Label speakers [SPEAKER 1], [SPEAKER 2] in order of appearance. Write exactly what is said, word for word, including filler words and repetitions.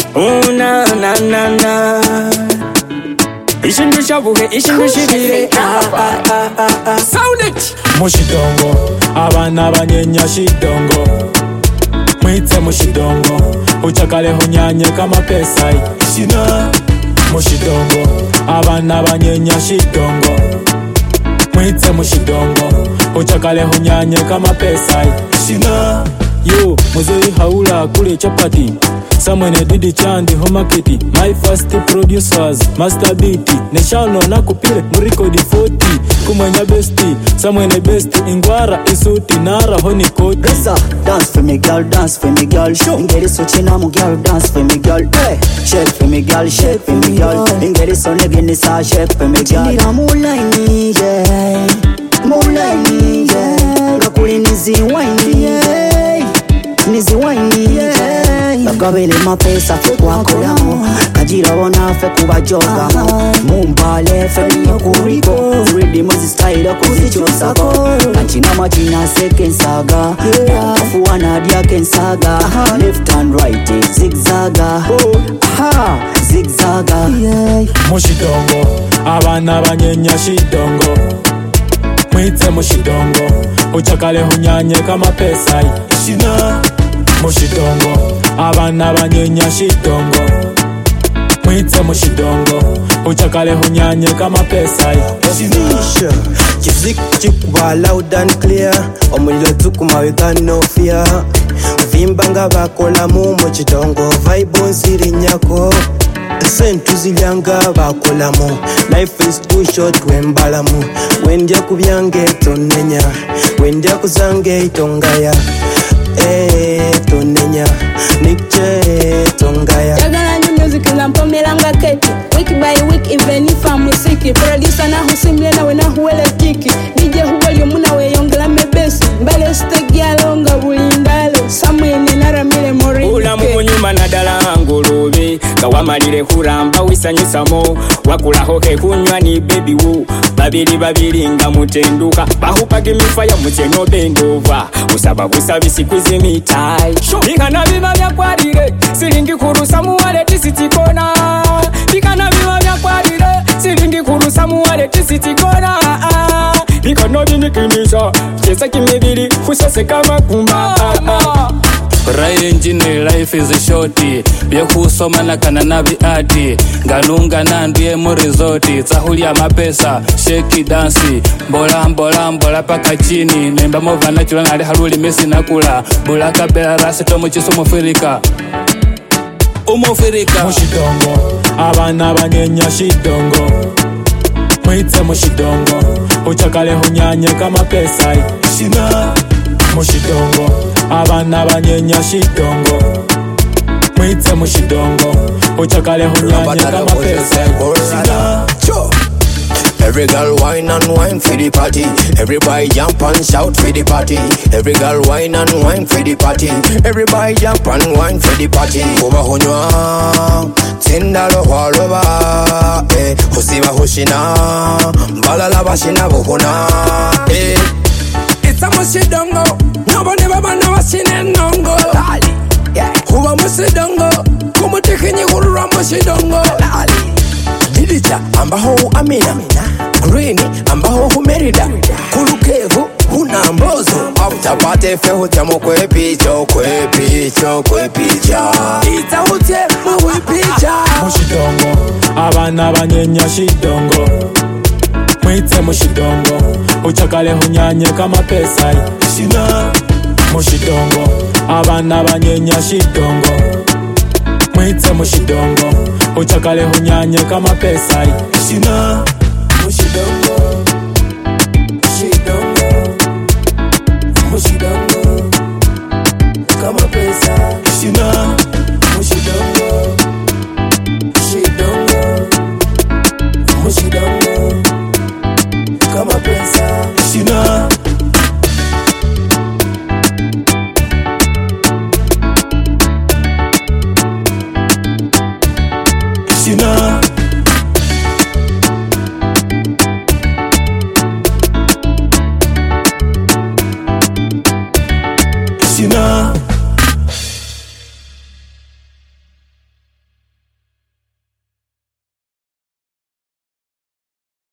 [SPEAKER 1] Oh na na na na. Ishindu shabuhe, ishindu shibire. Ah ah ah ah ah. Sound it.
[SPEAKER 2] Mushidongo, abana banyenya shidongo. Mwite mushidongo, uchakale hunyanye kama pesa shina. Mushidongo, abana banyenya shidongo. Mwite mushidongo, uchakale hunyanye kama pesa shina. Yo, muzei haula kule chapati. Someone did the chandi home market. My first producers, Master Beat. Neshano na kupire, muriko di forty. Kumanya besti, someone best. Ingwara isuti, nara honi koti.
[SPEAKER 3] Reza, dance for me girl, dance for me girl. Ingeri so china mu girl, dance for me girl. Hey, shake for me girl, shake for me girl. Ingeri so negini sa shake for me girl. Nira mulaini, yeah. Mulaini, yeah. Kakuli nizi waini, yeah. Nizi waini, yeah. Bagabele mapesa fe kwakolamo. Kajira bona fe kubajogamo. Mumbale fe niyo kuriko. Ready mozi style kuzichosako. Kanchina machina second saga. Kafuana dia ken saga. Left and right zigzaga. Aha, zigzaga.
[SPEAKER 2] Mushidongo, abana banyenya shidongo. Mwite mushidongo, uchakale hunyanye kama pesa shina. Mushidongo, abana banyenya shidongo. Mwite mushidongo, uchakale hunyanye kama pesa shina.
[SPEAKER 4] Kizik chikuba loud and clear. Omulilo tukuma we got no fear. Vimbanga bakola mu muchidongo. Vibe nsiri nyako. Sentu zilyanga bakola mu. Life is too short wembalamu. Wendya kubyange tonenya. Wendya kuzange itongaya. Eh, tonenya. Nikche tongaya.
[SPEAKER 5] Jagala new music na mpomelanga keti. Week by week even if I'm sick. Producer na husimle na wena huwele kiki. D J huwele muna we yongela mebesi. Mbale stegi ya longa bulindalo. Samuye ni naramile morike.
[SPEAKER 1] Ula mkunyuma na dala ngulubi. Kawamalile huramba wisanyusamo. Wakula hoke kunywa ni baby woo. Babili babili nga mutenduka. Bahupagi mifaya muteno bendova. Usaba busabi sikwizi mitai. Bikana biba vya kwarire. Silingi kurusa muwale tisitikona. Bikana biba vya kwarire. Silingi kurusa muwale tisitikona. Bikano binikinisha. Chesa kimibili kusase kama kumba.
[SPEAKER 6] Rai engine life is shorty. Byekusoma na kana na biati. Ngalunga na ndiye mu resort. Zahulia mapesa, shake dance. Mbola mbola mbola paka chini. Nemba mova na chula ngali haruli mesi nakula. Bola kabela rasi tomu chiso mufirika. Umufirika.
[SPEAKER 2] Mushidongo, abana banyenya shidongo. Mwite mushidongo, uchakale hunyanye kama pesa shina. Mushidongo, abana banyenya shidongo. Mwite mushidongo, uchakale hunyanye kama pesa shina.
[SPEAKER 4] Every girl whine and wine for the party. Everybody jump and shout for the party. Every girl whine and wine for the party. Everybody jump and wine for the party. Kuba hunywa, tindalo waloba. Eh, husiba hushina, balala bashina buhuna. Eh, it's a mushidongo. Nobody baba na washine nongo. Lali, yeah. Kuba mushidongo, kumutekinyi kurura mushidongo. Lali. Dilija ambaho amina Green ambaho humerida Kulukevu huna mbozo After party fe hutamo kwe picho Kwe picho kwe picha Ita hutemo kwe picha
[SPEAKER 2] Mushidongo, abana banyenya shidongo. Mwite mushidongo, uchakale hunyanye kama pesa shina. Mushidongo, abana banyenya shidongo. Mwite mushidongo, uchakale hunyanye kama pesa shina. Mushidongo.